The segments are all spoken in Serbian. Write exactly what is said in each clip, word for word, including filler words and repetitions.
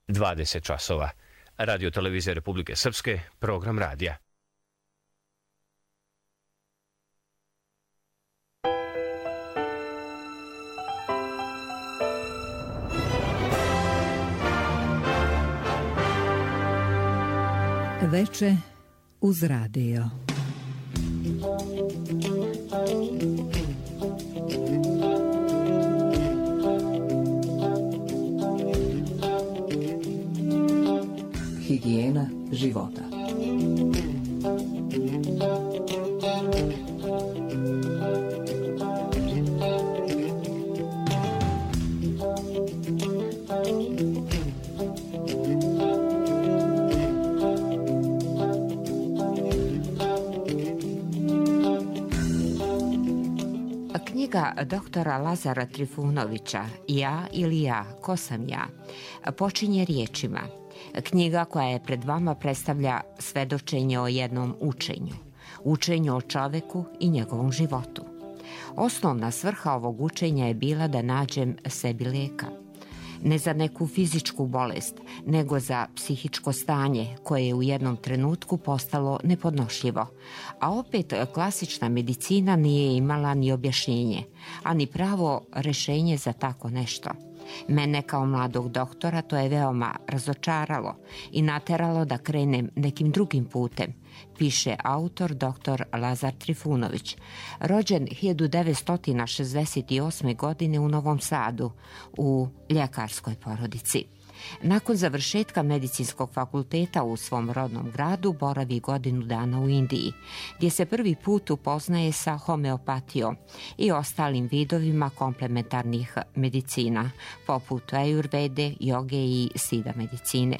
dvadeset časova. Radio Televizija Republike Srpske, program radija. Veče uz radio. Higijena života. Knjiga doktora Lazara Trifunovića Ja ili ja, ko sam ja, počinje riječima. Knjiga koja je pred vama predstavlja svedočenje o jednom učenju. Učenju o čoveku i njegovom životu. Osnovna svrha ovog učenja je bila da nađem sebi lijeka. Ne za neku fizičku bolest, nego za psihičko stanje koje je u jednom trenutku postalo nepodnošljivo. A opet klasična medicina nije imala ni objašnjenje, a ni pravo rešenje za tako nešto. Mene kao mladog doktora to je veoma razočaralo i nateralo da krenem nekim drugim putem, piše autor doktor Lazar Trifunović, rođen hiljadu devetsto šezdeset osme. godine u Novom Sadu u ljekarskoj porodici. Nakon završetka medicinskog fakulteta u svom rodnom gradu boravi godinu dana u Indiji, gdje se prvi put upoznaje sa homeopatijom i ostalim vidovima komplementarnih medicina, poput ajurvede, joge i sida medicine.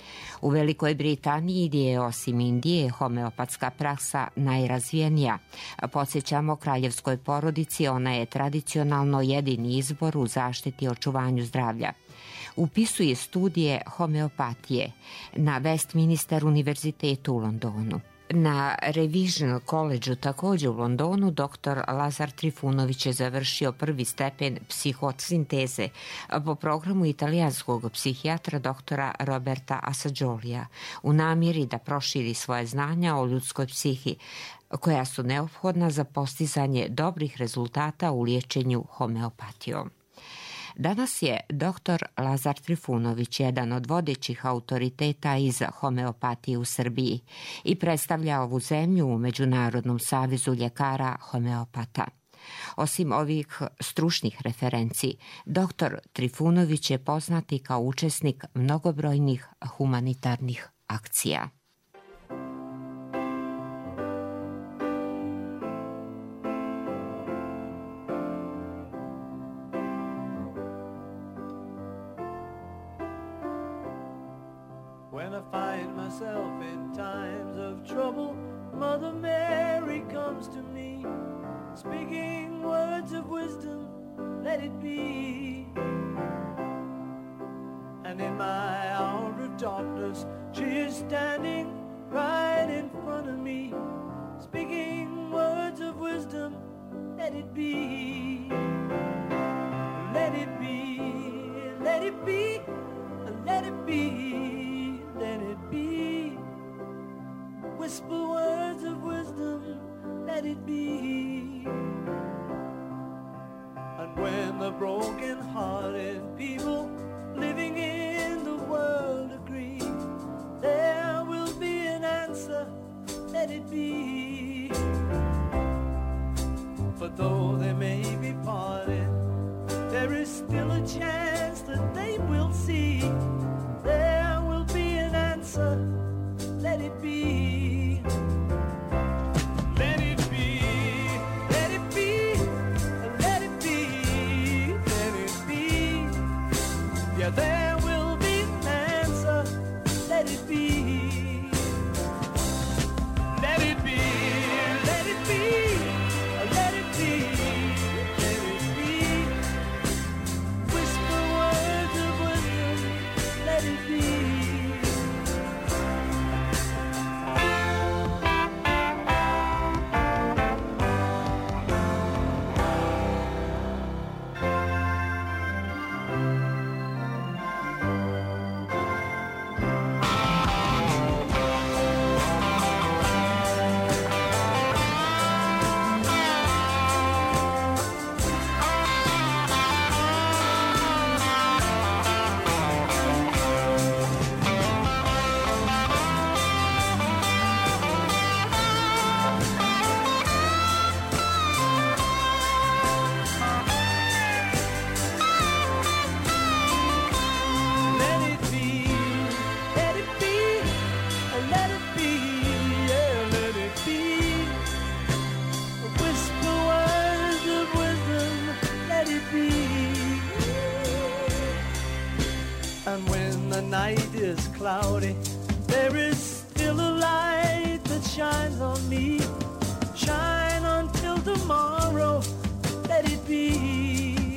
U Velikoj Britaniji, gdje je osim Indije homeopatska praksa najrazvijenija, podsjećamo kraljevskoj porodici, ona je tradicionalno jedini izbor u zaštiti i očuvanju zdravlja. Upisuje studije homeopatije na Westminster univerzitetu u Londonu. Na Revision College također u Londonu doktor Lazar Trifunović je završio prvi stepen psihosinteze po programu italijanskog psihijatra doktora Roberta Assagiolija u namjeri da proširi svoje znanja o ljudskoj psihi koja su neophodna za postizanje dobrih rezultata u liječenju homeopatijom. Danas je doktor Lazar Trifunović jedan od vodećih autoriteta iz homeopatije u Srbiji i predstavlja ovu zemlju u Međunarodnom savezu ljekara homeopata. Osim ovih stručnih referenci, doktor Trifunović je poznati kao učesnik mnogobrojnih humanitarnih akcija. When I find myself in times of trouble, Mother Mary comes to me, speaking words of wisdom, let it be. And in my hour of darkness, she is standing right in front of me, speaking words of wisdom, let it be. Let it be, let it be, let it be. Let it be. Whisper words of wisdom, let it be. And when the broken-hearted people living in the world agree, there will be an answer, let it be. But though they may be parted, there is still a chance that they will see. There will be an answer, let it be. Let it be, let it be, let it be, let it be. Yeah, there will be an answer, let it be. Let it be. cloudy, there is still a light that shines on me. Shine until tomorrow, let it be.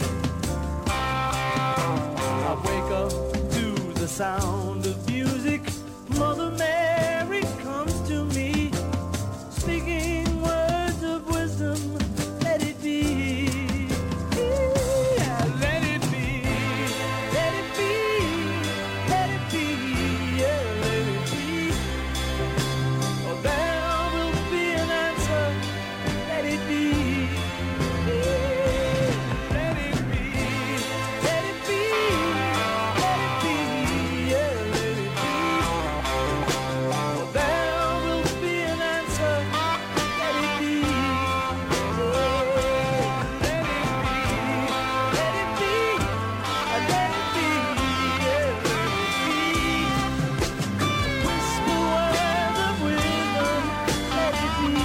I wake up to the sound of music. Mother Mary comes to me, speaking words of wisdom, let it be. Yeah, let it be, let it be, let it be, yeah, let it be. Oh, there will be an answer, let it be. Yeah, let it be, let it be, let it be, yeah, let it be. Oh, there will be an answer, let it be. Yeah, let it be, let it be, uh, let it be, yeah, let it be. Whisper words of wisdom, let it be.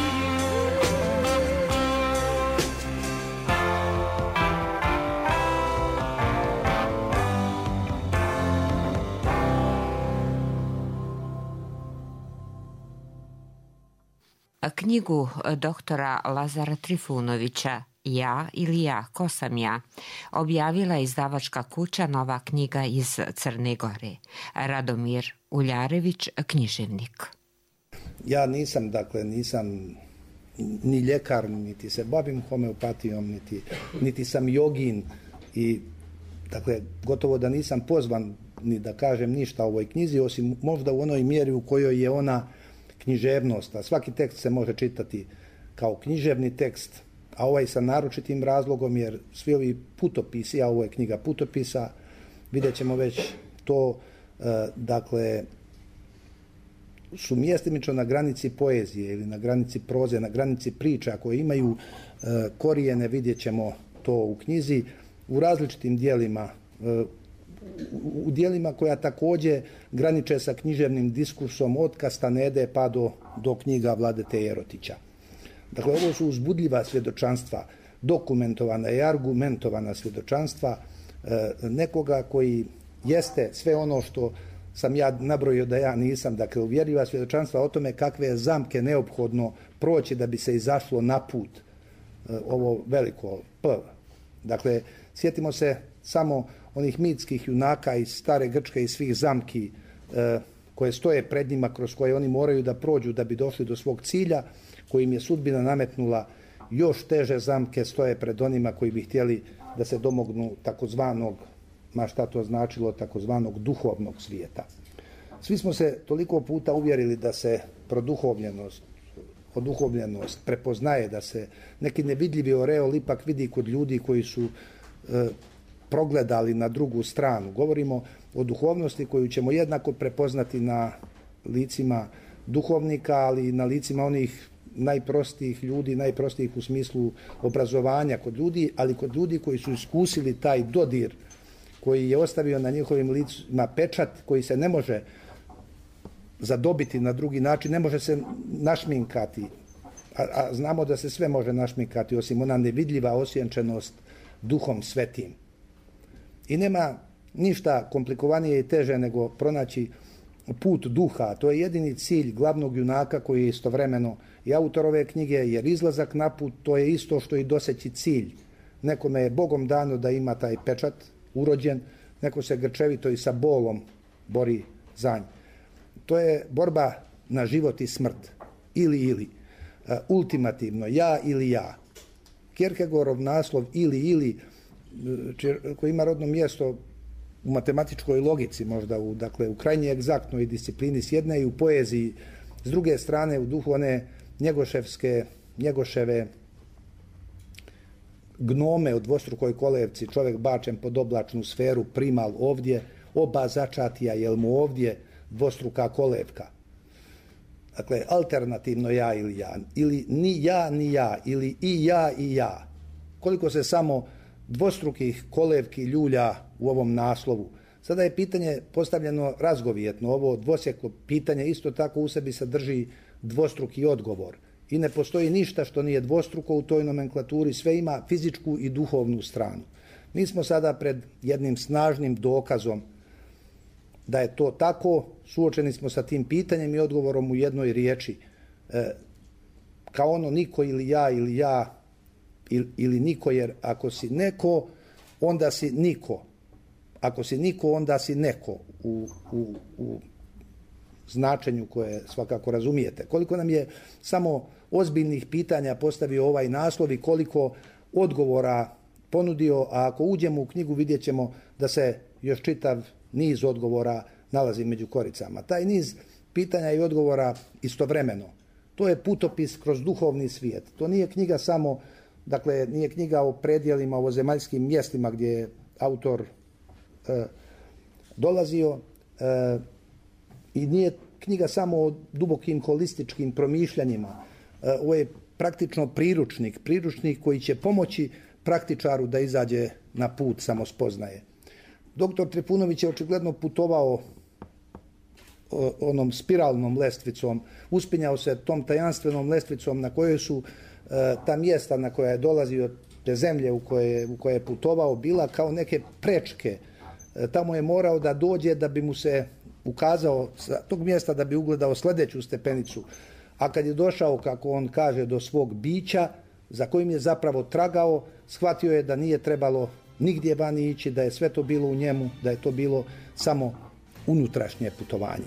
Knjigu doktora Lazara Trifunovića Ja ili ja, ko sam ja, objavila je izdavačka kuća Nova knjiga iz Crne Gore. Radomir Uljarević, književnik. Ja nisam, dakle, nisam ni ljekar, niti se bavim homeopatijom, niti, niti sam jogin i, dakle, gotovo da nisam pozvan ni da kažem ništa o ovoj knjizi, osim možda u onoj mjeri u kojoj je ona književnost, a svaki tekst se može čitati kao književni tekst, a ovaj sa naročitim razlogom, jer svi ovi putopisi, a ovo je knjiga putopisa, vidjet ćemo već to, e, dakle, su mjestimično na granici poezije ili na granici proze, na granici priča koje imaju e, korijene, vidjet ćemo to u knjizi, u različitim dijelima, e, u, u dijelima koja također graniče sa književnim diskursom od Kastanede pa do, do knjiga Vladete Jerotića. Dakle, ovo su uzbudljiva svjedočanstva, dokumentovana i argumentovana svjedočanstva e, nekoga koji jeste sve ono što sam ja nabrojio da ja nisam, dakle, uvjerljiva svjedočanstva o tome kakve je zamke neophodno proći da bi se izašlo na put e, ovo veliko P. Dakle, sjetimo se samo onih mitskih junaka iz stare Grčke i svih zamki e, koje stoje pred njima, kroz koje oni moraju da prođu da bi došli do svog cilja, kojim je sudbina nametnula. Još teže zamke stoje pred onima koji bi htjeli da se domognu takozvanog, ma šta to značilo, takozvanog duhovnog svijeta. Svi smo se toliko puta uvjerili da se produhovljenost, oduhovljenost prepoznaje, da se neki nevidljivi oreol ipak vidi kod ljudi koji su e, progledali na drugu stranu. Govorimo o duhovnosti koju ćemo jednako prepoznati na licima duhovnika, ali i na licima onih najprostijih ljudi, najprostijih u smislu obrazovanja kod ljudi, ali kod ljudi koji su iskusili taj dodir koji je ostavio na njihovim licima pečat koji se ne može zadobiti na drugi način, ne može se našminkati, a, a znamo da se sve može našminkati osim ona nevidljiva osjenčenost duhom svetim. I nema ništa komplikovanije i teže nego pronaći put duha. To je jedini cilj glavnog junaka koji je istovremeno i autor ove knjige, jer izlazak na put to je isto što i doseći cilj. Nekome je Bogom dano da ima taj pečat urođen, neko se grčevito i sa bolom bori za nj. To je borba na život i smrt. Ili, ili. Uh, ultimativno, ja ili ja. Kierkegaardov naslov ili, ili, koji ima rodno mjesto u matematičkoj logici, možda u, dakle, u krajnje egzaktnoj disciplini s jedne i u poeziji, s druge strane u duhu one njegoševske, njegoševe gnome u dvostrukoj kolevci, čovjek bačen pod oblačnu sferu, primal ovdje, oba začatija, jel mu ovdje dvostruka kolevka. Dakle, alternativno ja ili ja, ili ni ja ni ja, ili i ja i ja. Koliko se samo dvostrukih kolevki ljulja u ovom naslovu. Sada je pitanje postavljeno razgovjetno. Ovo dvosjeklo pitanje isto tako u sebi sadrži dvostruki odgovor. I ne postoji ništa što nije dvostruko u toj nomenklaturi, sve ima fizičku i duhovnu stranu. Mi smo sada pred jednim snažnim dokazom da je to tako. Suočeni smo sa tim pitanjem i odgovorom u jednoj riječi. E, kao ono niko ili ja ili ja ili, ili niko, jer ako si neko, onda si niko. Ako si niko, onda si neko u, u, u značenju koje svakako razumijete. Koliko nam je samo ozbiljnih pitanja postavio ovaj naslov i koliko odgovora ponudio, a ako uđemo u knjigu vidjet ćemo da se još čitav niz odgovora nalazi među koricama. Taj niz pitanja i odgovora istovremeno. To je putopis kroz duhovni svijet. To nije knjiga samo, dakle, nije knjiga o predjelima, o zemaljskim mjestima gdje je autor e, dolazio e, i nije knjiga samo o dubokim holističkim promišljanjima. E, ovo je praktično priručnik, priručnik koji će pomoći praktičaru da izađe na put samospoznaje. Doktor Trifunović je očigledno putovao onom spiralnom lestvicom, uspinjao se tom tajanstvenom lestvicom na kojoj su e, ta mjesta na koja je dolazio, te zemlje u koje, u koje je putovao, bila kao neke prečke. E, tamo je morao da dođe da bi mu se ukazao sa tog mjesta, da bi ugledao sljedeću stepenicu. A kad je došao, kako on kaže, do svog bića, za kojim je zapravo tragao, shvatio je da nije trebalo nigdje vani ići, da je sve to bilo u njemu, da je to bilo samo unutrašnje putovanje.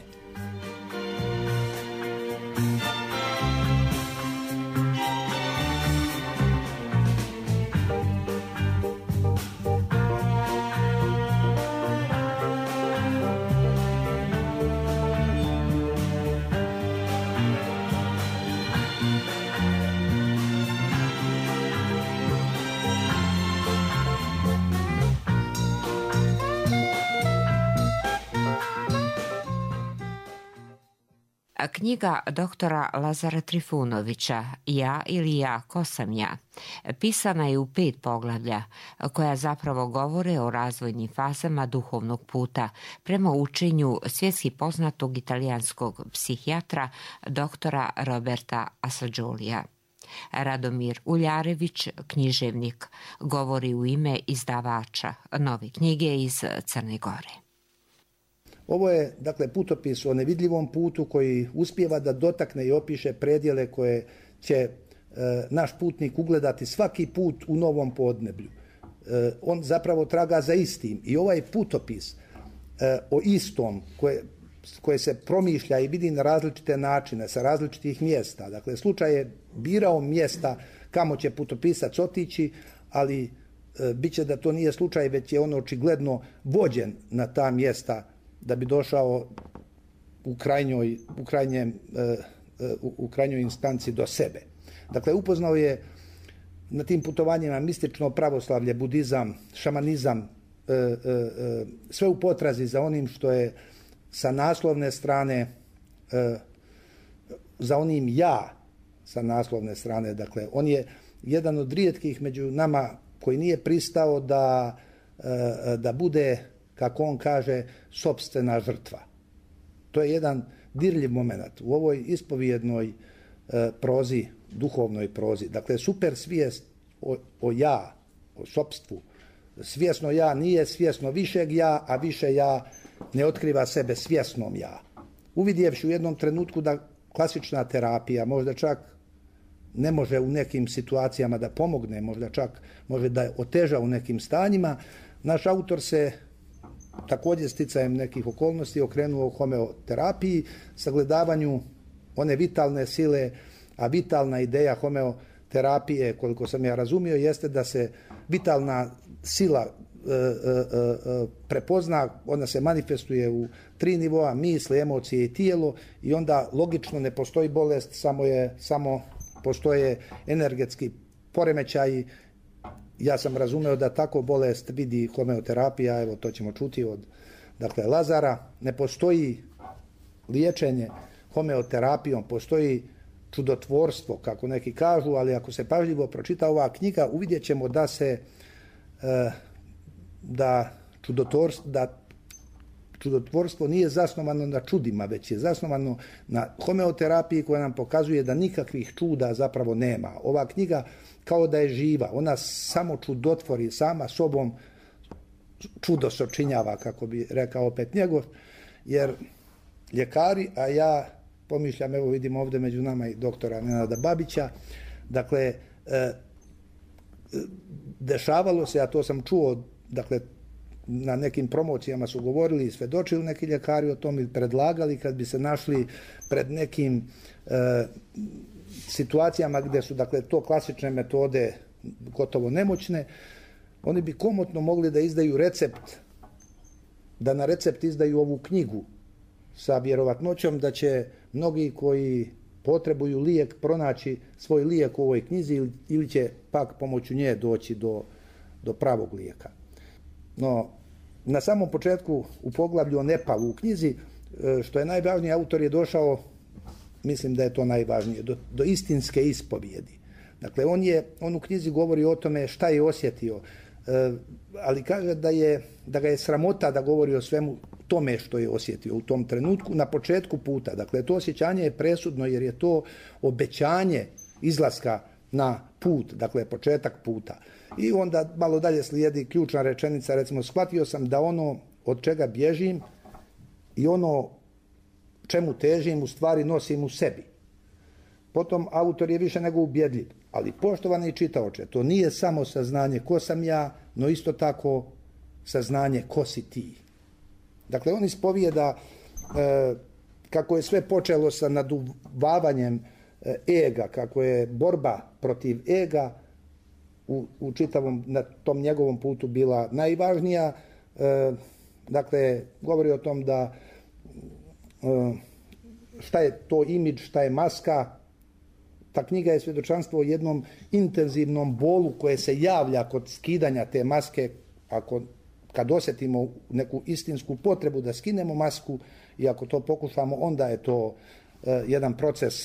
Knjiga doktora Lazara Trifunovića Ja ili ja, ko sam ja, pisana je u pet poglavlja koja zapravo govore o razvojnim fazama duhovnog puta prema učenju svjetski poznatog italijanskog psihijatra doktora Roberta Assagiolija. Radomir Uljarević, književnik, govori u ime izdavača Nove knjige iz Crne Gore. Ovo je, dakle, putopis o nevidljivom putu koji uspijeva da dotakne i opiše predjele koje će e, naš putnik ugledati svaki put u novom podneblju. E, on zapravo traga za istim i ovaj putopis e, o istom koje, koje se promišlja i vidi na različite načine, sa različitih mjesta. Dakle, slučaj je birao mjesta kamo će putopisac otići, ali e, bit će da to nije slučaj, već je on očigledno vođen na ta mjesta da bi došao u krajnjoj, u krajnjem, u, u krajnjoj instanci do sebe. Dakle, upoznao je na tim putovanjima mistično pravoslavlje, budizam, šamanizam, sve u potrazi za onim što je sa naslovne strane, za onim ja sa naslovne strane. Dakle, on je jedan od rijetkih među nama koji nije pristao da, da bude, kako on kaže, sopstvena žrtva. To je jedan dirljiv moment u ovoj ispovjednoj e, prozi, duhovnoj prozi. Dakle, super svijest o, o ja, o sopstvu. Svjesno ja nije svjesno višeg ja, a više ja ne otkriva sebe svjesnom ja. Uvidjevši u jednom trenutku da klasična terapija možda čak ne može u nekim situacijama da pomogne, možda čak može da oteža u nekim stanjima, naš autor se također sticajem nekih okolnosti okrenuo homeoterapiji, sagledavanju one vitalne sile, a vitalna ideja homeoterapije, koliko sam ja razumio, jeste da se vitalna sila e, e, e, prepozna, ona se manifestuje u tri nivoa, misli, emocije i tijelo, i onda logično ne postoji bolest, samo, je, samo postoje energetski poremećaji. Ja sam razumeo da tako bolest vidi homeoterapija, evo to ćemo čuti od, dakle, Lazara. Ne postoji liječenje homeoterapijom, postoji čudotvorstvo, kako neki kažu, ali ako se pažljivo pročita ova knjiga, uvidjet ćemo da se da čudotvorstvo, da čudotvorstvo nije zasnovano na čudima, već je zasnovano na homeoterapiji koja nam pokazuje da nikakvih čuda zapravo nema. Ova knjiga kao da je živa, ona samo čudotvori, sama sobom čudo sočinjava, kako bi rekao opet njegov. jer ljekari, a ja pomišljam, evo vidim ovdje među nama i doktora Nenada Babića, dakle, e, dešavalo se, a to sam čuo, dakle, na nekim promocijama su govorili i svedočili neki ljekari o tom i predlagali kad bi se našli pred nekim e, situacijama gdje su, dakle, to klasične metode gotovo nemoćne, oni bi komotno mogli da izdaju recept, da na recept izdaju ovu knjigu sa vjerovatnoćom da će mnogi koji potrebuju lijek pronaći svoj lijek u ovoj knjizi ili će pak pomoću nje doći do, do pravog lijeka. No, na samom početku u poglavlju o Nepalu u knjizi, što je najvažnije, autor je došao, mislim da je to najvažnije, do, do istinske ispovijedi. Dakle, on, je, on u knjizi govori o tome šta je osjetio, e, ali kaže da, je, da ga je sramota da govori o svemu tome što je osjetio u tom trenutku na početku puta. Dakle, to osjećanje je presudno jer je to obećanje izlaska na put, dakle, početak puta. I onda malo dalje slijedi ključna rečenica, recimo, shvatio sam da ono od čega bježim i ono čemu težim u stvari nosim u sebi. Potom autor je više nego ubjedljiv, ali poštovani čitaoče, to nije samo saznanje ko sam ja, no isto tako saznanje ko si ti. Dakle, on ispovijeda e, kako je sve počelo sa naduvavanjem e, ega, kako je borba protiv ega u, u čitavom, na tom njegovom putu bila najvažnija. E, dakle, govori o tom da e, šta je to imidž, šta je maska. Ta knjiga je svjedočanstvo o jednom intenzivnom bolu koje se javlja kod skidanja te maske, ako kad osjetimo neku istinsku potrebu da skinemo masku i ako to pokušamo, onda je to e, jedan proces e,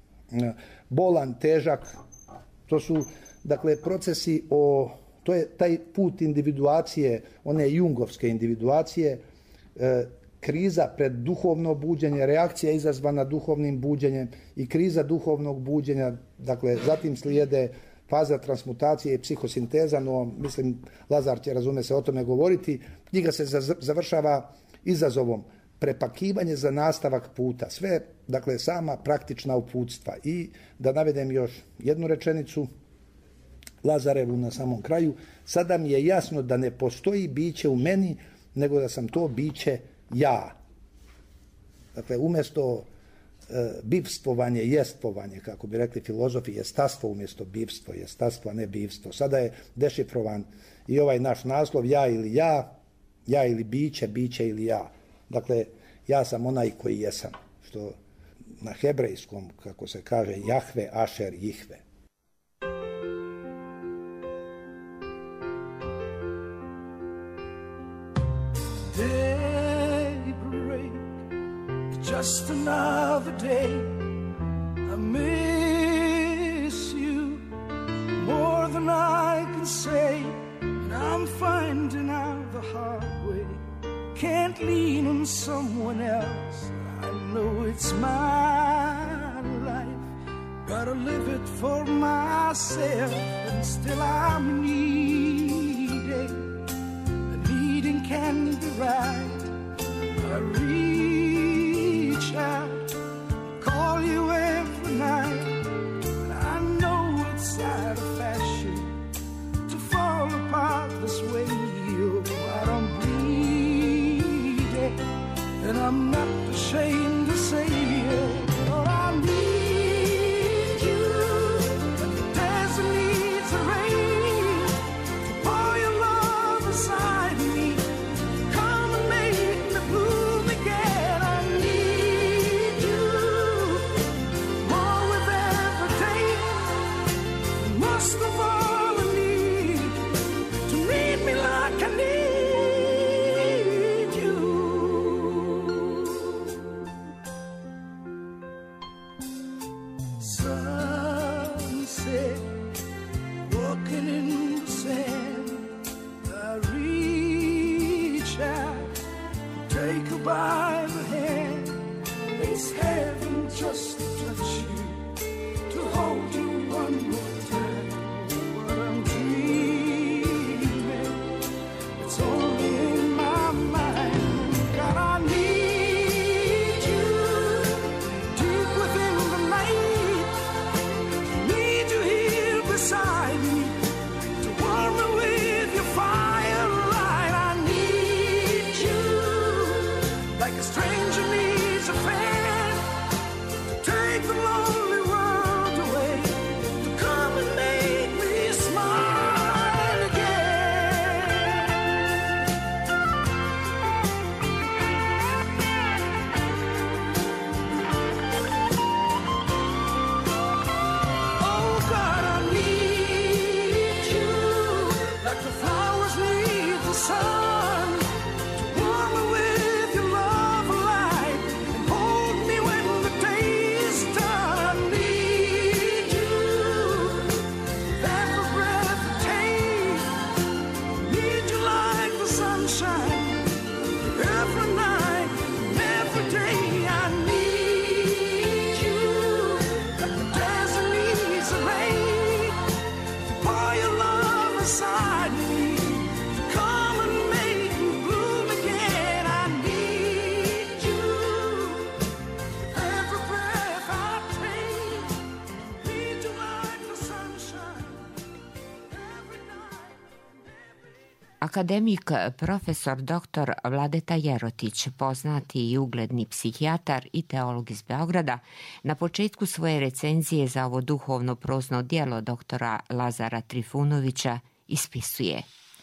bolan, težak. To su, dakle, procesi o, to je taj put individuacije, one jungovske individuacije, e, kriza pred duhovno buđenje, reakcija izazvana duhovnim buđenjem i kriza duhovnog buđenja, dakle, zatim slijede faza transmutacije i psihosinteza, no mislim Lazar će, razume se, o tome govoriti. Knjiga se završava izazovom prepakivanje za nastavak puta. Sve, dakle, sama praktična uputstva. I da navedem još jednu rečenicu Lazarevu na samom kraju. Sada mi je jasno da ne postoji biće u meni, nego da sam to biće ja. Dakle, umjesto e, bivstvovanje, jestvovanje, kako bi rekli filozofi, jestastvo umjesto bivstvo, jestastvo, a ne bivstvo. Sada je dešifrovan i ovaj naš naslov, ja ili ja, ja ili biće, biće ili ja. Dakle, ja sam onaj koji jesam, što na hebrejskom, kako se kaže, Jahve, Ašer, Jihve. Just another day, I miss you more than I can say, and I'm finding out the hard way. Can't lean on someone else, I know it's my life, gotta live it for myself, and still I'm needing, and needing can be right. I reach out, call you every night, and I know it's out of fashion to fall apart this way. Oh, I don't bleed it, and I'm not ashamed to say it. Oh, I need you, and the desert needs a rain to pour your love inside me. Come and make me bloom again. I need you more with every day. Most of all, I need to need me like I need you. Sunset, walking in the sand, I reach out, take her by the hand. It's heaven just to touch you, to hold you one more time. What I'm dreaming, it's only in my mind. God, I need Akademik profesor doktor Vladeta Jerotić, poznati i ugledni psihijatar i teolog iz Beograda, na početku svoje recenzije za ovo duhovno prozno djelo doktora Lazara Trifunovića ispisuje: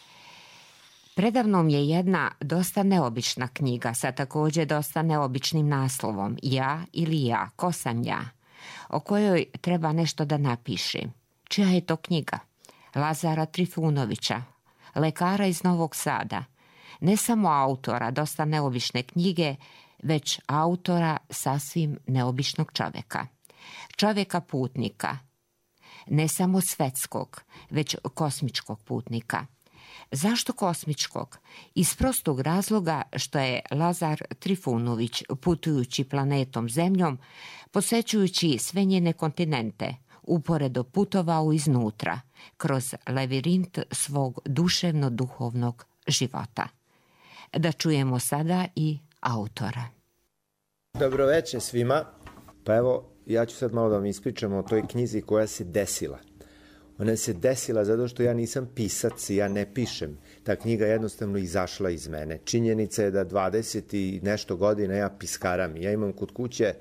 predavnom je jedna dosta neobična knjiga sa također dosta neobičnim naslovom Ja ili ja, ko sam ja, o kojoj treba nešto da napišem. Čija je to knjiga? Lazara Trifunovića, lekara iz Novog Sada. Ne samo autora dosta neobične knjige, već autora sasvim neobičnog čovjeka. Čovjeka putnika. Ne samo svetskog, već kosmičkog putnika. Zašto kosmičkog? Iz prostog razloga što je Lazar Trifunović, putujući planetom Zemljom, posećujući sve njene kontinente, uporedo putovao iznutra, kroz lavirint svog duševno-duhovnog života. Da čujemo sada i autora. Dobroveče svima. Pa evo, ja ću sad malo da vam ispričam o toj knjizi koja se desila. Ona se desila zato što ja nisam pisac i ja ne pišem. Ta knjiga jednostavno izašla iz mene. Činjenica je da dvadeset i nešto godina ja piskaram. Ja imam kod kuće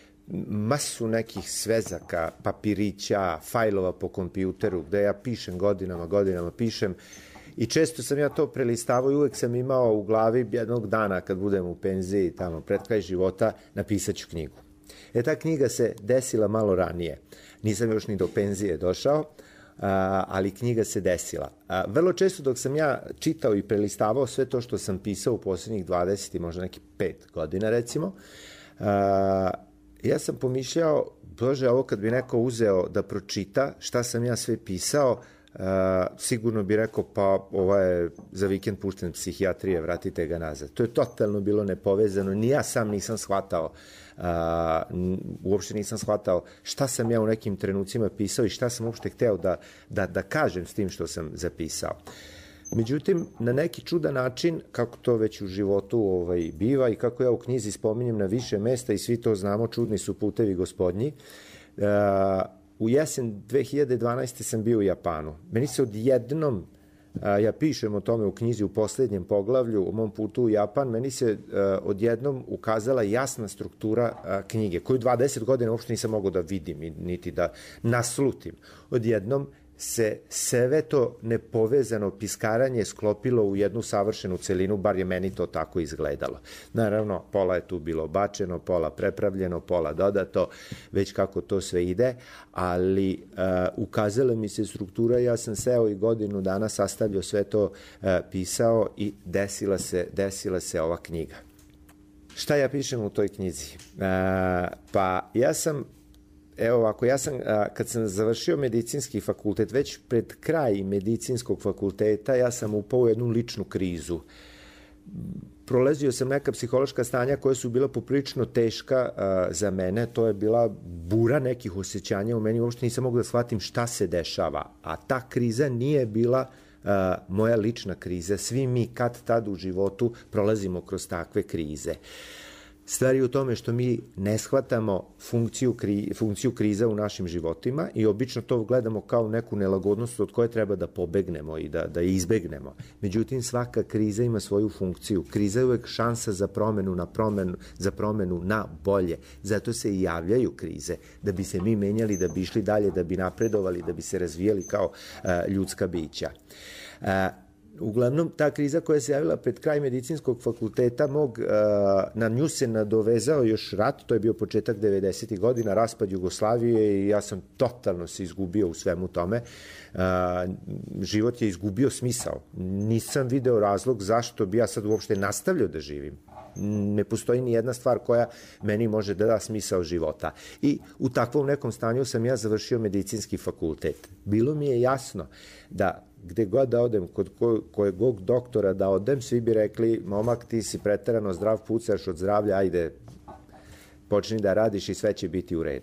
masu nekih svezaka, papirića, fajlova po kompjuteru, gde ja pišem godinama, godinama pišem. I često sam ja to prelistavao i uvek sam imao u glavi jednog dana kad budem u penziji, tamo pred kraj života, napisat ću knjigu. E, ta knjiga se desila malo ranije. Nisam još ni do penzije došao, a, ali knjiga se desila. A, vrlo često dok sam ja čitao i prelistavao sve to što sam pisao u posljednjih dvadeset i možda neki pet godina recimo, a, ja sam pomišljao, Bože, ovo kad bi neko uzeo da pročita šta sam ja sve pisao, Uh, sigurno bi rekao, pa ovo je za vikend pušten psihijatrije, vratite ga nazad. To je totalno bilo nepovezano, ni ja sam nisam shvatao, uh, uopšte nisam shvatao šta sam ja u nekim trenucima pisao i šta sam uopšte hteo da, da, da kažem s tim što sam zapisao. Međutim, na neki čudan način, kako to već u životu ovaj, biva i kako ja u knjizi spominjem na više mesta i svi to znamo, čudni su putevi gospodnji, uh, u jesen dve hiljade dvanaeste. sam bio u Japanu. Meni se odjednom, a, ja pišem o tome u knjizi u posljednjem poglavlju, o mom putu u Japan, meni se a, odjednom ukazala jasna struktura a, knjige, koju dvadeset godina uopšte nisam mogao da vidim, niti da naslutim. Odjednom se sve to nepovezano piskaranje sklopilo u jednu savršenu celinu, bar je meni to tako izgledalo. Naravno, pola je tu bilo bačeno, pola prepravljeno, pola dodato, već kako to sve ide, ali uh, ukazala mi se struktura, ja sam seo i godinu dana sastavljao sve to, uh, pisao i desila se, desila se ova knjiga. Šta ja pišem u toj knjizi? Uh, pa ja sam Evo ovako, ja sam, a, kad sam završio medicinski fakultet, već pred kraj medicinskog fakulteta, ja sam upao u jednu ličnu krizu. Prolazio sam neka psihološka stanja koja su bila poprilično teška a, za mene, to je bila bura nekih osjećanja u meni, uopšte nisam mogao da shvatim šta se dešava, a ta kriza nije bila a, moja lična kriza, svi mi kad tad u životu prolazimo kroz takve krize. Stvar je u tome što mi ne shvatamo funkciju, kri, funkciju kriza u našim životima i obično to gledamo kao neku nelagodnost od koje treba da pobegnemo i da, da izbegnemo. Međutim, svaka kriza ima svoju funkciju. Kriza je uvek šansa za promenu na promenu, za promenu na bolje. Zato se i javljaju krize, da bi se mi menjali, da bi išli dalje, da bi napredovali, da bi se razvijali kao uh, ljudska bića. Uh, Uglavnom, ta kriza koja se javila pred kraj medicinskog fakulteta, mog, uh, na nju se nadovezao još rat, to je bio početak devedesetih godina, raspad Jugoslavije i ja sam totalno se izgubio u svemu tome. Uh, život je izgubio smisao. Nisam video razlog zašto bi ja sad uopšte nastavljao da živim. Ne postoji ni jedna stvar koja meni može da da smisao života. I u takvom nekom stanju sam ja završio medicinski fakultet. Bilo mi je jasno da gde god da odem, kod ko, kojeg god doktora da odem, svi bi rekli, momak, ti si preterano zdrav, pucaš od zdravlja, ajde, počni da radiš i sve će biti u redu.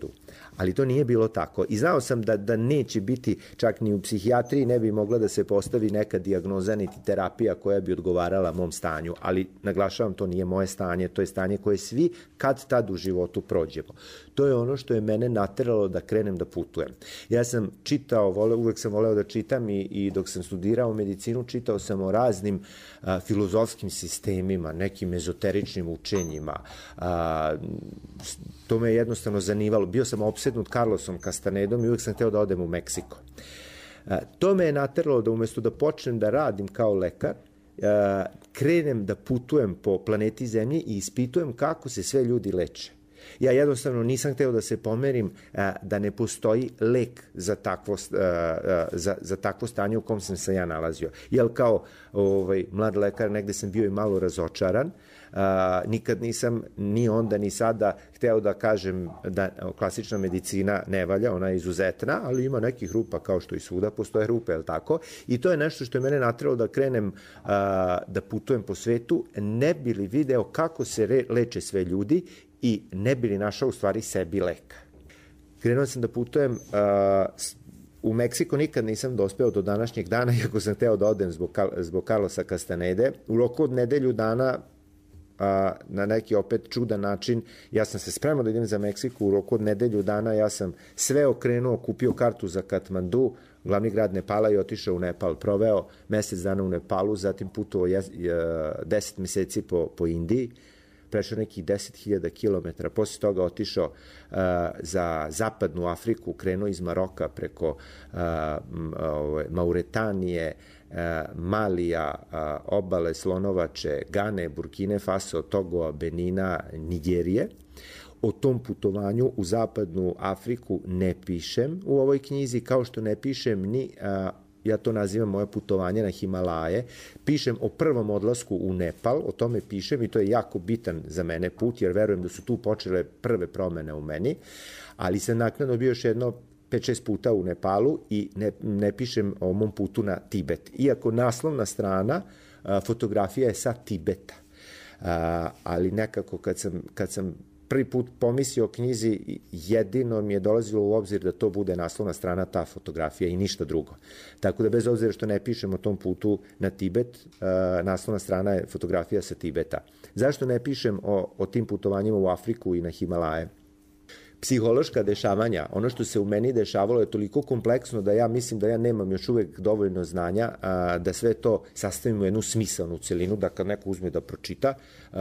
Ali to nije bilo tako. I znao sam da, da neće biti, čak ni u psihijatriji ne bi mogla da se postavi neka dijagnoza niti terapija koja bi odgovarala mom stanju. Ali naglašavam, to nije moje stanje, to je stanje koje svi kad tad u životu prođemo. To je ono što je mene nateralo da krenem da putujem. Ja sam čitao, vole, uvek sam voleo da čitam i, i dok sam studirao medicinu čitao sam o raznim a, filozofskim sistemima, nekim ezoteričnim učenjima. A, to me je jednostavno zanimalo. Bio sam opsednut Carlosom Castanedom i uvek sam hteo da odem u Meksiko. A, to me je nateralo da umesto da počnem da radim kao lekar, a, krenem da putujem po planeti Zemlji i ispitujem kako se sve ljudi leče. Ja jednostavno nisam hteo da se pomerim a, da ne postoji lek za takvo, a, a, za, za takvo stanje u kom sam se ja nalazio. Jer kao ovaj, mlad lekar negde sam bio i malo razočaran. A, nikad nisam ni onda ni sada hteo da kažem da klasična medicina ne valja, ona je izuzetna, ali ima nekih rupa kao što i svuda postoje rupe, je li tako? I to je nešto što je mene nateralo da krenem a, da putujem po svetu, ne bi li video kako se re, leče sve ljudi i ne bi li našao u stvari sebi leka. Krenuo sam da putujem, uh, u Meksiko nikad nisam dospeo do današnjeg dana, iako sam hteo da odem zbog, zbog Carlosa Castanede. U roku od nedelju dana, uh, na neki opet čudan način, ja sam se spremao da idem za Meksiko, u roku od nedelju dana ja sam sve okrenuo, kupio kartu za Katmandu, glavni grad Nepala, i otišao u Nepal. Proveo mesec dana u Nepalu, zatim putovao je, je, deset meseci po, po Indiji, prešao nekih deset hiljada kilometara, posle toga otišao uh, za zapadnu Afriku, krenuo iz Maroka preko uh, Mauretanije, uh, Malija, uh, obale Slonovače, Gane, Burkine Faso, Togoa, Benina, Nigerije. O tom putovanju u zapadnu Afriku ne pišem u ovoj knjizi, kao što ne pišem ni... Uh, ja to nazivam moje putovanje na Himalaje, pišem o prvom odlasku u Nepal, o tome pišem i to je jako bitan za mene put, jer verujem da su tu počele prve promene u meni, ali sam naknadno bio još jedno pet šest puta u Nepalu i ne, ne pišem o mom putu na Tibet. Iako naslovna strana a, fotografija je sa Tibeta, a, ali nekako kad sam, kad sam prvi put pomislio o knjizi, jedino mi je dolazilo u obzir da to bude naslovna strana ta fotografija i ništa drugo. Tako da bez obzira što ne pišem o tom putu na Tibet, naslovna strana je fotografija sa Tibeta. Zašto ne pišem o, o tim putovanjima u Afriku i na Himalaje? Psihološka dešavanja, ono što se u meni dešavalo je toliko kompleksno da ja mislim da ja nemam još uvek dovoljno znanja a, da sve to sastavim u jednu smisalnu celinu, da kad neko uzme da pročita,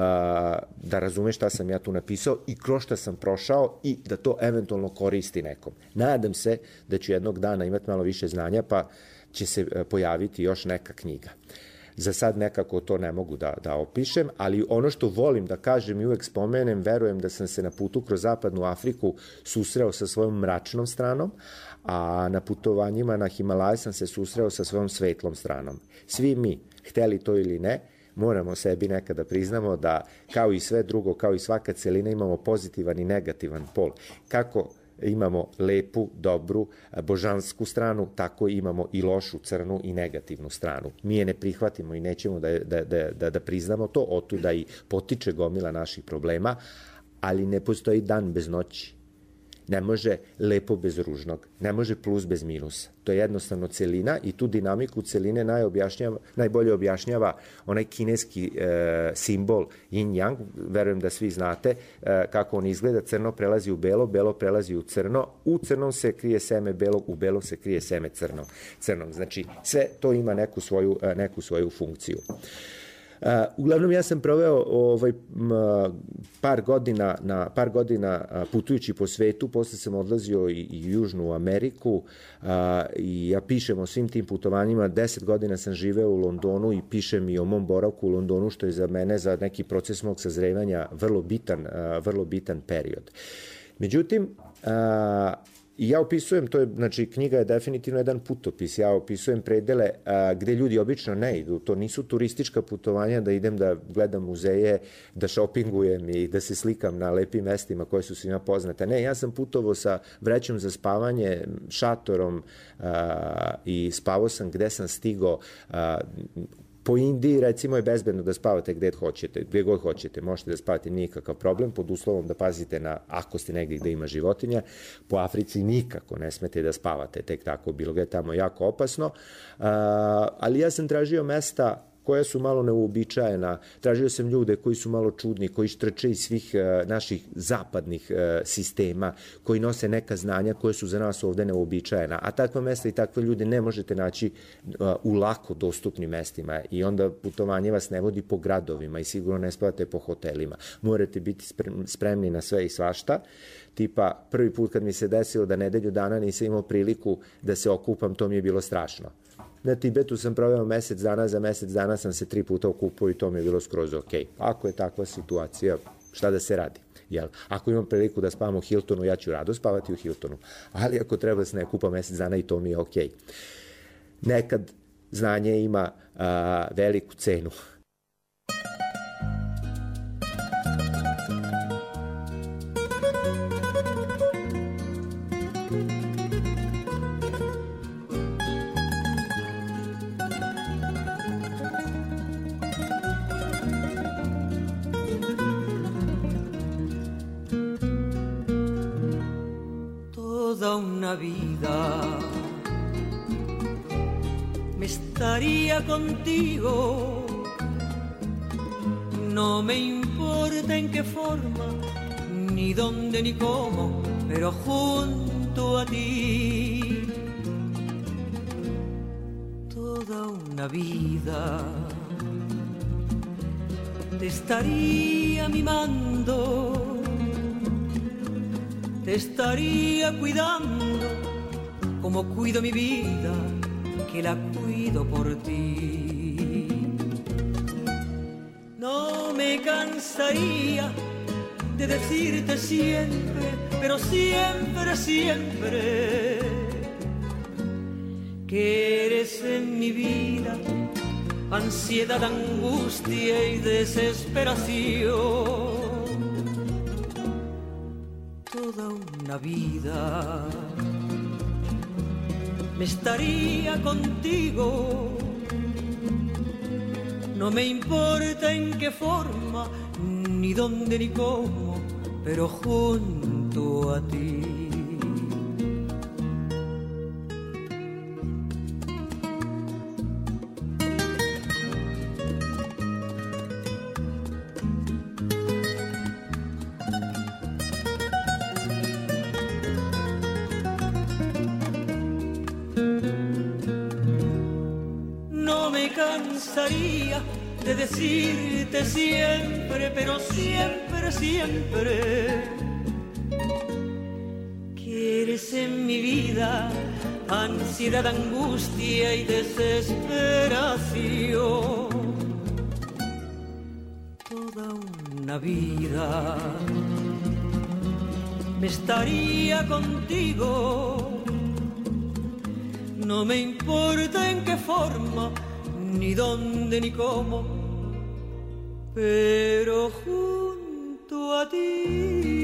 a, da razume šta sam ja tu napisao i kroz šta sam prošao i da to eventualno koristi nekom. Nadam se da ću jednog dana imati malo više znanja, pa će se pojaviti još neka knjiga. Za sad nekako to ne mogu da, da opišem, ali ono što volim da kažem i uvek spomenem, verujem da sam se na putu kroz zapadnu Afriku susreo sa svojom mračnom stranom, a na putovanjima na Himalaje sam se susreo sa svojom svetlom stranom. Svi mi, hteli to ili ne, moramo sebi nekada priznamo da kao i sve drugo, kao i svaka celina, imamo pozitivan i negativan pol. Kako imamo lepu, dobru, božansku stranu, tako imamo i lošu, crnu i negativnu stranu. Mi je ne prihvatimo i nećemo da, da, da, da, da priznamo to, otuda i potiče gomila naših problema, ali ne postoji dan bez noći. Ne može lepo bez ružnog, ne može plus bez minusa. To je jednostavno celina i tu dinamiku celine najbolje objašnjava onaj kineski e, simbol yin-yang. Verujem da svi znate e, kako on izgleda. Crno prelazi u belo, belo prelazi u crno. U crnom se krije seme belog, u belog se krije seme crno, crnog. Znači, sve to ima neku svoju, neku svoju funkciju. Uh, uglavnom ja sam proveo ovaj, m, par godina, na, par godina putujući po svetu, posle sam odlazio i, i u Južnu Ameriku uh, i ja pišem o svim tim putovanjima. Deset godina sam živeo u Londonu i pišem i o mom boravku u Londonu, što je za mene, za neki proces mog sazrevanja, vrlo bitan, uh, vrlo bitan period. Međutim, uh, I ja opisujem, to je, znači, knjiga je definitivno jedan putopis, ja opisujem predele a, gde ljudi obično ne idu, to nisu turistička putovanja da idem da gledam muzeje, da šopingujem i da se slikam na lepim mestima koje su svima poznate. Ne, ja sam putovao sa vrećom za spavanje, šatorom a, i spavao sam gde sam stigao, a, Po Indiji, recimo, je bezbedno da spavate gde hoćete, gde god hoćete. Možete da spavate, nikakav problem, pod uslovom da pazite na, ako ste negdje gde ima životinja. Po Africi nikako ne smete da spavate, tek tako, bilo ga je tamo jako opasno. A, ali ja sam tražio mesta koja su malo neuobičajena. Tražio sam ljude koji su malo čudni, koji štrče iz svih uh, naših zapadnih uh, sistema, koji nose neka znanja koje su za nas ovde neuobičajena. A takva mesta i takve ljude ne možete naći uh, u lako dostupnim mestima i onda putovanje vas ne vodi po gradovima i sigurno ne spavate po hotelima. Morate biti spremni na sve i svašta. Tipa, prvi put kad mi se desilo da nedelju dana nisam imao priliku da se okupam, to mi je bilo strašno. Na Tibetu sam proveo mesec dana, za mesec dana sam se tri puta okupao i to mi je bilo skroz ok. Ako je takva situacija, šta da se radi? Jel? Ako imam priliku da spavam u Hiltonu, ja ću rado spavati u Hiltonu. Ali ako treba da se ne kupa mesec dana, i to mi je ok. Nekad znanje ima a, veliku cenu. Una vida me estaría contigo, no me importa en qué forma, ni dónde ni cómo, pero junto a ti. Toda una vida te estaría mimando, te estaría cuidando como cuido mi vida, que la cuido por ti. No me cansaría de decirte siempre, pero siempre, siempre, que eres en mi vida ansiedad, angustia y desesperación. Toda una vida me estaría contigo, no me importa en qué forma, ni dónde ni cómo, pero junto a ti. De decirte siempre, pero siempre, siempre, que eres en mi vida ansiedad, angustia y desesperación. Toda una vida me estaría contigo, no me importa en qué forma, ni dónde ni cómo, pero junto a ti.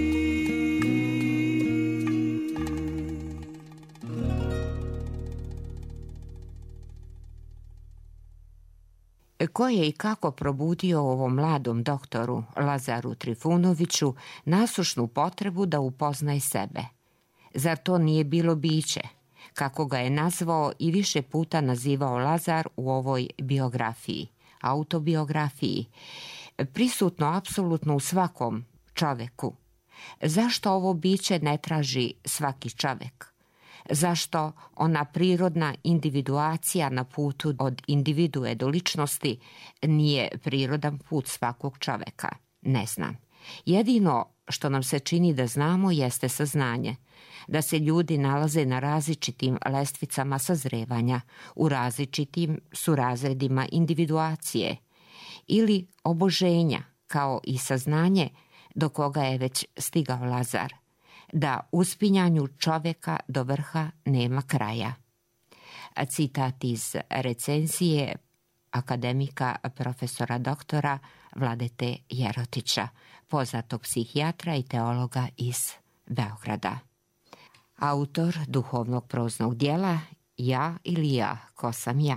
Ko je i kako probudio ovom mladom doktoru Lazaru Trifunoviću nasušnu potrebu da upoznaje sebe? Zar to nije bilo biće, kako ga je nazvao i više puta nazivao Lazar u ovoj biografiji, autobiografiji, prisutno apsolutno u svakom čoveku? Zašto ovo biće ne traži svaki čovek? Zašto ona prirodna individuacija na putu od individue do ličnosti nije prirodan put svakog čoveka? Ne znam. Jedino što nam se čini da znamo jeste saznanje da se ljudi nalaze na različitim lestvicama sazrevanja, u različitim su razredima individuacije ili oboženja, kao i saznanje do koga je već stigao Lazar, da uspinjanju čoveka do vrha nema kraja. Citat iz recenzije akademika profesora doktora Vladete Jerotića, poznatog psihijatra i teologa iz Beograda. Autor duhovnog proznog dijela Ja ili ja, ko sam ja,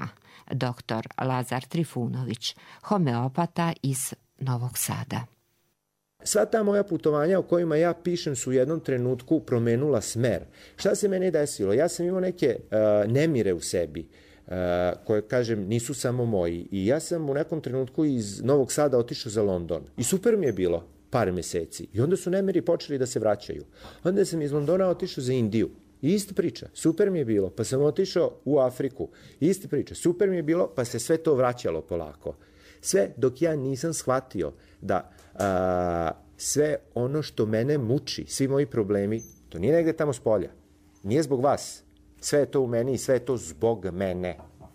doktor Lazar Trifunović, homeopata iz Novog Sada. Sva ta moja putovanja o kojima ja pišem su u jednom trenutku promenula smer. Šta se meni desilo? Ja sam imao neke uh, nemire u sebi, uh, koje, kažem, nisu samo moji. I ja sam u nekom trenutku iz Novog Sada otišao za London. I super mi je bilo par meseci. I onda su nemiri počeli da se vraćaju. Onda sam iz Londona otišao za Indiju. I ista priča, super mi je bilo, pa sam otišao u Afriku. Ista priča, super mi je bilo, pa se sve to vraćalo polako. Sve dok ja nisam shvatio da a, sve ono što mene muči, svi moji problemi, to nije negde tamo s polja. Nije zbog vas. Sve je to u meni i sve je to zbog mene.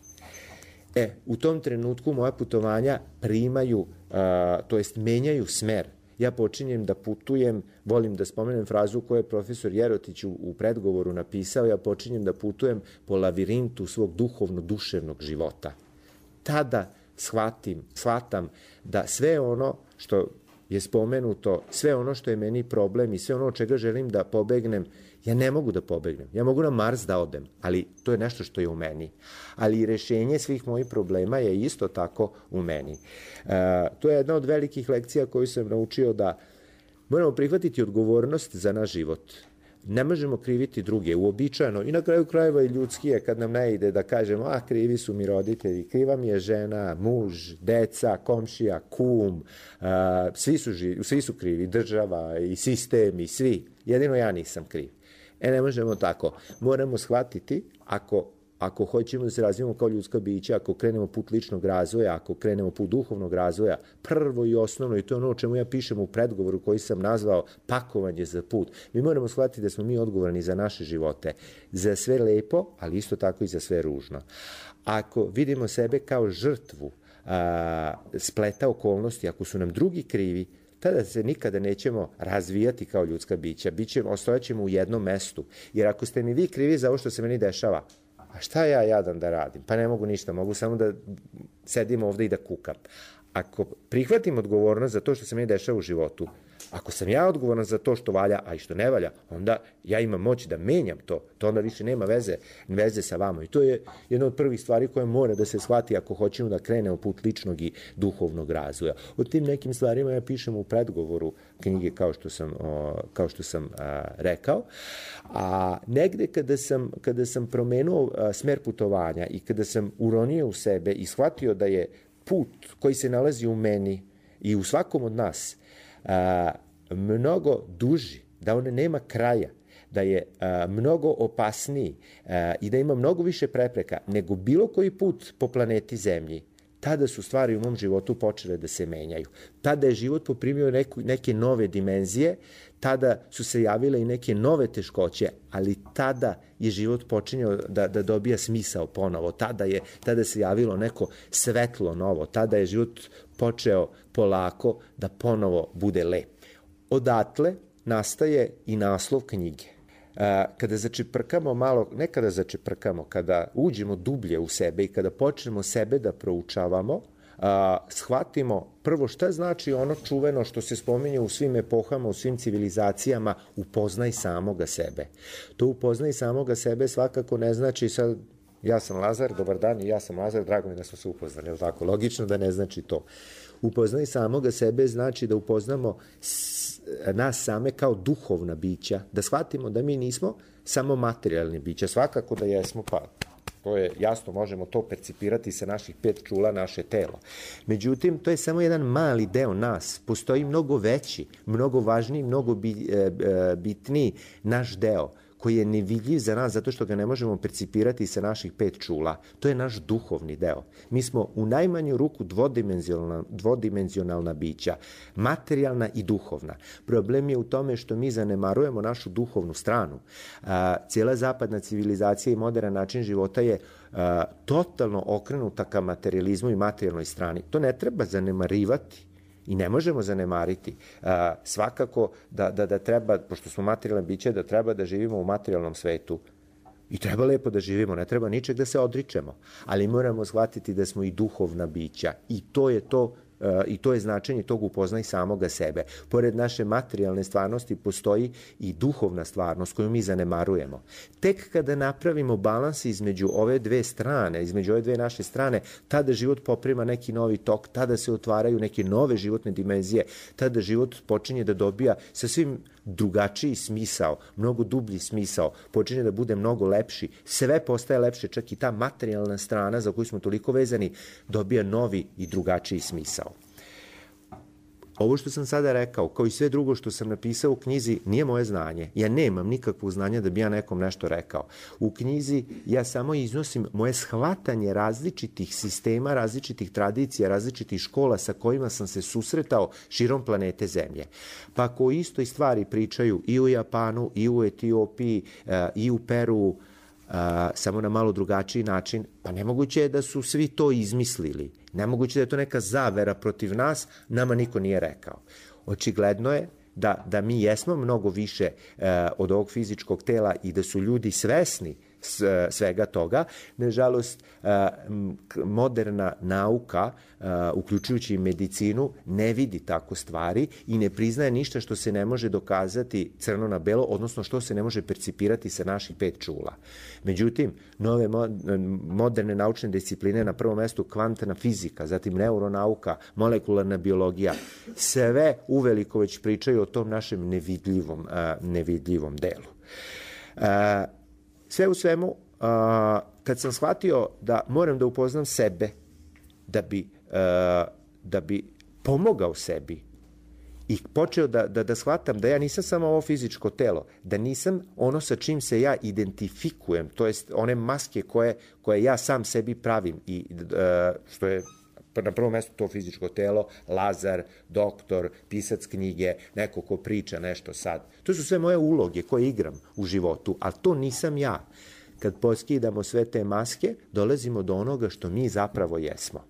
E, u tom trenutku moja putovanja primaju, a, to jest menjaju smer. Ja počinjem da putujem, volim da spomenem frazu koju je profesor Jerotić u, u predgovoru napisao, ja počinjem da putujem po lavirintu svog duhovno-duševnog života. Tada shvatim, shvatam da sve ono što je spomenuto, sve ono što je meni problem i sve ono od čega želim da pobegnem, ja ne mogu da pobegnem. Ja mogu na Mars da odem, ali to je nešto što je u meni. Ali i rešenje svih mojih problema je isto tako u meni. E, to je jedna od velikih lekcija koju sam naučio, da moramo prihvatiti odgovornost za naš život. Ne možemo kriviti druge, uobičajeno, i na kraju krajeva i ljudski je kad nam ne ide da kažemo, a krivi su mi roditelji, kriva mi je žena, muž, deca, komšija, kum, a, svi, su živi, svi su krivi, država i sistem i svi, jedino ja nisam kriv. E, ne možemo tako. Moramo shvatiti, ako, ako hoćemo da se razvijemo kao ljudska bića, ako krenemo put ličnog razvoja, ako krenemo put duhovnog razvoja, prvo i osnovno, i to je ono o čemu ja pišem u predgovoru koji sam nazvao pakovanje za put. Mi moramo shvatiti da smo mi odgovorni za naše živote, za sve lepo, ali isto tako i za sve ružno. Ako vidimo sebe kao žrtvu a, spleta okolnosti, ako su nam drugi krivi, tada se nikada nećemo razvijati kao ljudska bića. Bićemo, ostaćemo u jednom mestu. Jer ako ste mi vi krivi za ovo što se meni dešava, a šta ja jadan da radim? Pa ne mogu ništa, mogu samo da sedim ovde i da kukam. Ako prihvatim odgovornost za to što se meni dešava u životu, ako sam ja odgovoran za to što valja, a i što ne valja, onda ja imam moć da menjam to. To onda više nema veze, veze sa vama. I to je jedna od prvih stvari koja mora da se shvati ako hoćemo da krenemo put ličnog i duhovnog razvoja. O tim nekim stvarima ja pišem u predgovoru knjige, kao što sam, o, kao što sam a, rekao. A negde kada sam, kada sam promenuo a, smer putovanja i kada sam uronio u sebe i shvatio da je put koji se nalazi u meni i u svakom od nas a, mnogo duži, da on nema kraja, da je a, mnogo opasniji a, i da ima mnogo više prepreka nego bilo koji put po planeti Zemlji, tada su stvari u mom životu počele da se menjaju. Tada je život poprimio neku, neke nove dimenzije, tada su se javile i neke nove teškoće, ali tada je život počinjao da, da dobija smisao ponovo. Tada je, tada se javilo neko svetlo novo. Tada je život počeo polako da ponovo bude lep. Odatle nastaje i naslov knjige. Kada začeprkamo malo, ne kada začeprkamo, kada uđemo dublje u sebe i kada počnemo sebe da proučavamo, a, shvatimo prvo šta znači ono čuveno što se spominje u svim epohama, u svim civilizacijama, upoznaj samoga sebe. To upoznaj samoga sebe svakako ne znači sad ja sam Lazar, dobar dan i ja sam Lazar, drago mi da smo se upoznali, je li tako? Logično da ne znači to. Upoznaj samoga sebe znači da upoznamo nas same kao duhovna bića, da shvatimo da mi nismo samo materijalni bića, svakako da jesmo, pa to je jasno, možemo to percipirati sa naših pet čula, naše telo. Međutim, to je samo jedan mali deo nas, postoji mnogo veći, mnogo važniji, mnogo bitniji naš deo, koji je nevidljiv za nas zato što ga ne možemo percipirati sa naših pet čula. To je naš duhovni deo. Mi smo u najmanju ruku dvodimenzionalna, dvodimenzionalna bića, materijalna i duhovna. Problem je u tome što mi zanemarujemo našu duhovnu stranu. A, cijela zapadna civilizacija i modern način života je a, totalno okrenuta ka materializmu i materijalnoj strani. To ne treba zanemarivati. I ne možemo zanemariti. A, svakako da, da, da treba, pošto smo materijalne biće, da treba da živimo u materijalnom svetu. I treba lepo da živimo, ne treba ničeg da se odričemo. Ali moramo shvatiti da smo i duhovna bića. I to je to i to je značenje tog upoznaj samoga sebe. Pored naše materijalne stvarnosti postoji i duhovna stvarnost koju mi zanemarujemo. Tek kada napravimo balans između ove dve strane, između ove dve naše strane, tada život poprima neki novi tok, tada se otvaraju neke nove životne dimenzije, tada život počinje da dobija sasvim drugačiji smisao, mnogo dublji smisao, počinje da bude mnogo lepši, sve postaje lepše, čak i ta materijalna strana za koju smo toliko vezani dobija novi i drugačiji smisao. Ovo što sam sada rekao, kao i sve drugo što sam napisao u knjizi, nije moje znanje. Ja nemam nikakvo znanje da bi ja nekom nešto rekao. U knjizi ja samo iznosim moje shvatanje različitih sistema, različitih tradicija, različitih škola sa kojima sam se susretao širom planete Zemlje. Pa ako o istoj stvari pričaju i u Japanu, i u Etiopiji, i u Peru, samo na malo drugačiji način, pa nemoguće je da su svi to izmislili. Nemoguće da je to neka zavera protiv nas, nama niko nije rekao. Očigledno je da, da mi jesmo mnogo više uh, od ovog fizičkog tela i da su ljudi svesni s, svega toga. Nažalost, uh, moderna nauka, uh, uključujući i medicinu, ne vidi tako stvari i ne priznaje ništa što se ne može dokazati crno na belo, odnosno što se ne može percipirati sa naših pet čula. Međutim, nove moderne naučne discipline, na prvom mestu kvantna fizika, zatim neuronauka, molekularna biologija, sve uveliko već pričaju o tom našem nevidljivom, uh, nevidljivom delu. Uh, sve u svemu, uh, kad sam shvatio da moram da upoznam sebe, da bi, uh, da bi pomogao sebi i počeo da, da, da shvatam da ja nisam samo ovo fizičko telo, da nisam ono sa čim se ja identifikujem, to jest one maske koje, koje ja sam sebi pravim i uh, što je na prvom mjestu to fizičko telo, Lazar, doktor, pisac knjige, neko ko priča nešto sad. To su sve moje uloge koje igram u životu, ali to nisam ja. Kad poskidamo sve te maske, dolazimo do onoga što mi zapravo jesmo.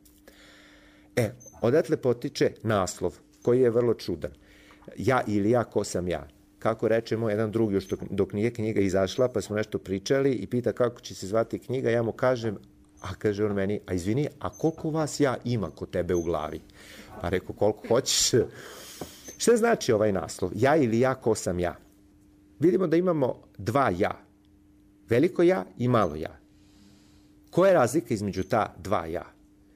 E, odatle potiče naslov, koji je vrlo čudan. Ja ili ja, ko sam ja? Kako reče moj jedan drugi, još dok nije knjiga izašla, pa smo nešto pričali i pita kako će se zvati knjiga, ja mu kažem, a kaže on meni, a izvini, a koliko vas ja ima kod tebe u glavi? Pa rekao, koliko hoćeš. Šta znači ovaj naslov? Ja ili ja, ko sam ja? Vidimo da imamo dva ja. Veliko ja i malo ja. Koja je razlika između ta dva ja?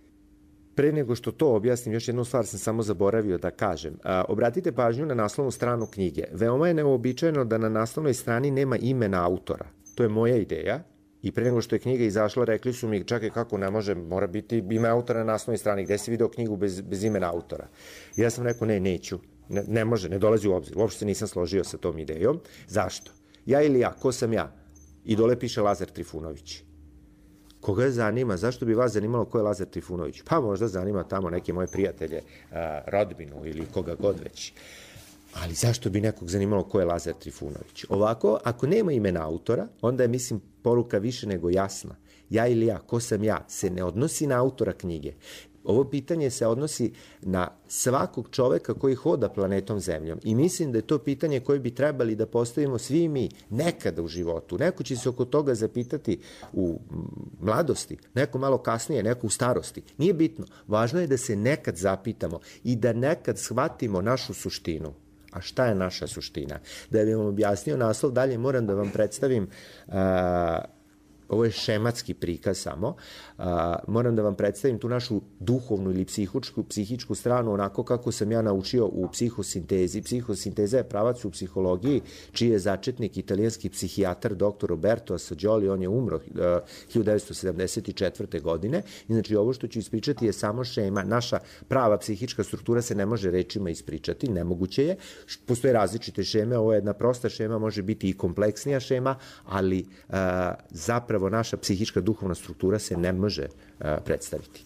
Pre nego što to objasnim, još jednu stvar sam samo zaboravio da kažem. A, obratite pažnju na naslovnu stranu knjige. Veoma je neobičajeno da na naslovnoj strani nema imena autora. To je moja ideja. I pre nego što je knjiga izašla, rekli su mi, čakaj kako ne može, mora biti ime autora na naslovnoj strani, gde si video knjigu bez, bez imena autora? I ja sam rekao, ne, neću, ne, ne može, ne dolazi u obzir, uopšte se nisam složio sa tom idejom. Zašto? Ja ili ja, ko sam ja? I dole piše Lazar Trifunović. Koga zanima, zašto bi vas zanimalo ko je Lazar Trifunović? Pa možda zanima tamo neke moje prijatelje, rodbinu ili koga god već. Ali zašto bi nekog zanimalo ko je Lazar Trifunović? Ovako, ako nema imena autora, onda je, mislim, poruka više nego jasna. Ja ili ja, ko sam ja, se ne odnosi na autora knjige. Ovo pitanje se odnosi na svakog čoveka koji hoda planetom Zemljom. I mislim da je to pitanje koje bi trebali da postavimo svi mi nekada u životu. Neko će se oko toga zapitati u mladosti, neko malo kasnije, neko u starosti. Nije bitno. Važno je da se nekad zapitamo i da nekad shvatimo našu suštinu. A šta je naša suština? Da bi vam objasnio naslov, dalje moram da vam predstavim, uh, ovo je šematski prikaz samo, uh, moram da vam predstavim tu našu duhovnu ili psihičku, psihičku stranu onako kako sam ja naučio u psihosintezi. Psihosinteza je pravac u psihologiji, čiji je začetnik italijanski psihijatar doktor Roberto Assagioli, on je umro uh, hiljadu devetsto sedamdeset četvrte. godine. I znači ovo što ću ispričati je samo šema. Naša prava psihička struktura se ne može rečima ispričati, nemoguće je. Postoje različite šeme, ovo je jedna prosta šema, može biti i kompleksnija šema, ali uh, zapravo naša psihička duhovna struktura se ne može uh, predstaviti.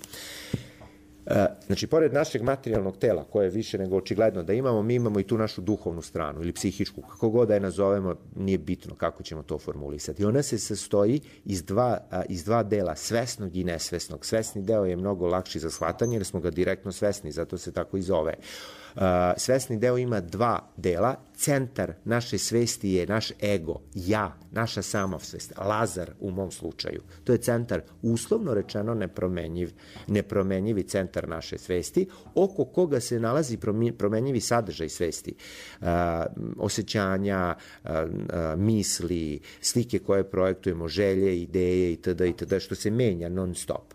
Uh, znači, pored našeg materijalnog tela, koje je više nego očigledno da imamo, mi imamo i tu našu duhovnu stranu ili psihičku, kako god da je nazovemo, nije bitno kako ćemo to formulisati. Ona se sastoji iz dva, uh, iz dva dela, svesnog i nesvesnog. Svesni deo je mnogo lakši za shvatanje jer smo ga direktno svesni, zato se tako i zove. Uh, svesni deo ima dva dela. Centar naše svesti je naš ego, ja, naša samosvest, Lazar u mom slučaju. To je centar, uslovno rečeno, nepromenjiv, nepromenjivi centar centar naše svesti, oko koga se nalazi promenjivi sadržaj svesti, osjećanja, misli, slike koje projektujemo, želje, ideje itd. itd. što se menja non stop.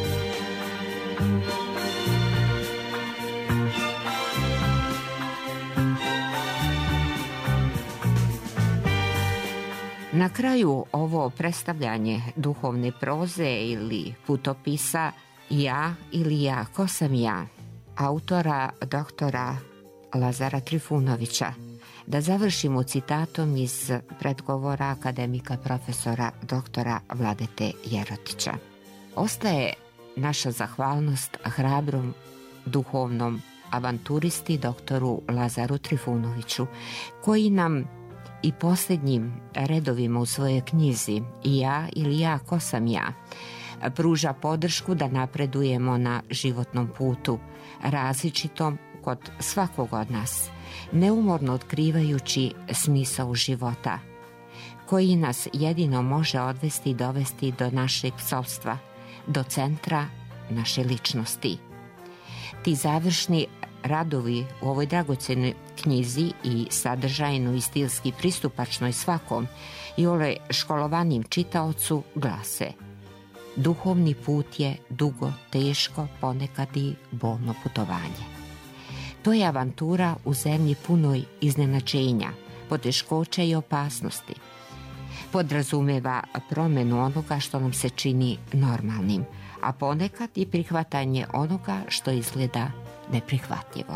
Na kraju ovo predstavljanje duhovne proze ili putopisa Ja ili ja, ko sam ja, autora doktora Lazara Trifunovića, da završimo citatom iz predgovora akademika profesora doktora Vladete Jerotića. Ostaje naša zahvalnost hrabrom duhovnom avanturisti doktoru Lazaru Trifunoviću, koji nam i posljednjim redovima u svojoj knjizi Ja ili ja, ko sam ja, pruža podršku da napredujemo na životnom putu, različitom kod svakog od nas, neumorno otkrivajući smisao života, koji nas jedino može odvesti i dovesti do našeg psovstva, do centra naše ličnosti. Ti završni radovi u ovoj dragocenoj knjizi i sadržajno i stilski pristupačnoj svakom i ole školovanim čitaocu glase: duhovni put je dugo, teško, ponekad i bolno putovanje. To je avantura u zemlji punoj iznenađenja, poteškoća i opasnosti. Podrazumeva promenu onoga što nam se čini normalnim, a ponekad i prihvatanje onoga što izgleda neprihvatljivo.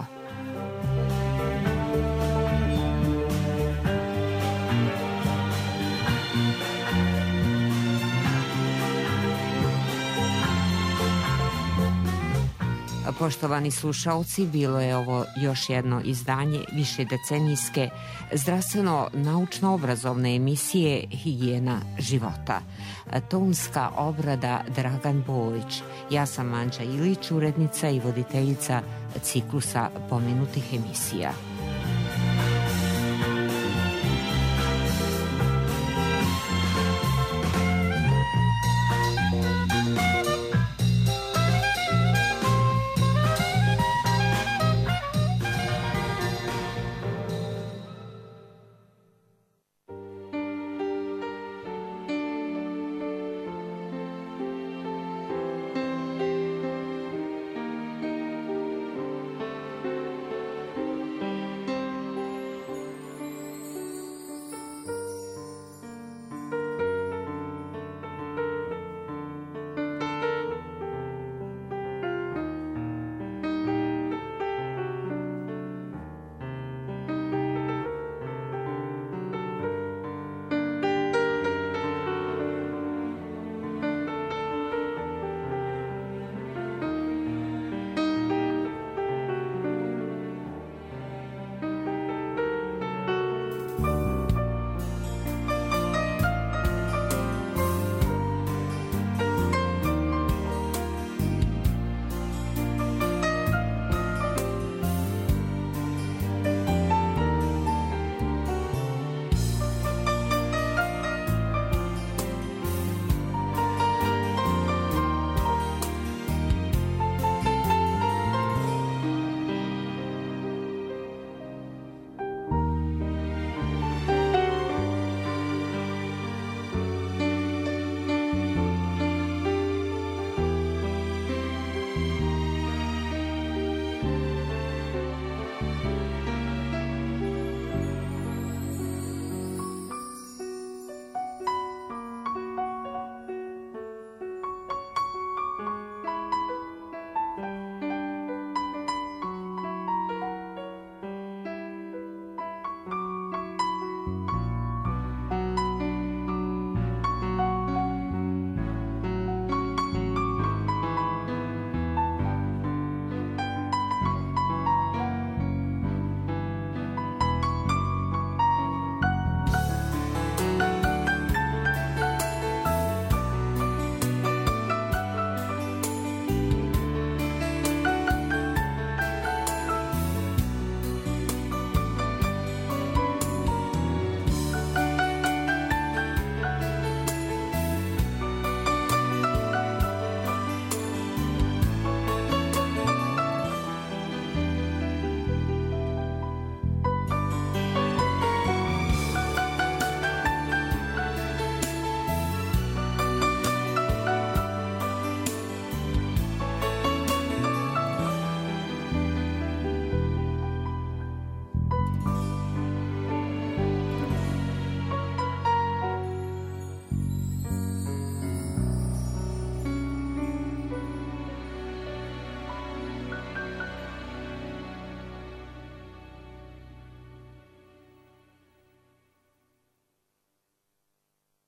Poštovani slušalci, bilo je ovo još jedno izdanje višedecenijske zdravstveno-naučno-obrazovne emisije Higijena života. Tonska obrada Dragan Bojić. Ja sam Anđa Ilić, urednica i voditeljica ciklusa pomenutih emisija.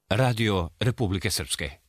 Radio Republike Srpske.